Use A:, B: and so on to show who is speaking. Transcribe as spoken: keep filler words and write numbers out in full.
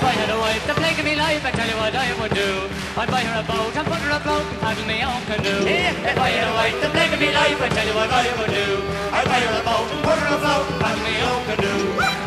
A: I had a wife, the plague of me life, I tell you what I would do. I'd buy her a boat and put her afloat and paddle me own canoe. If I had a wife, the plague of me life, I tell you what I would do. I'd buy her a boat and put her afloat and paddle me own canoe.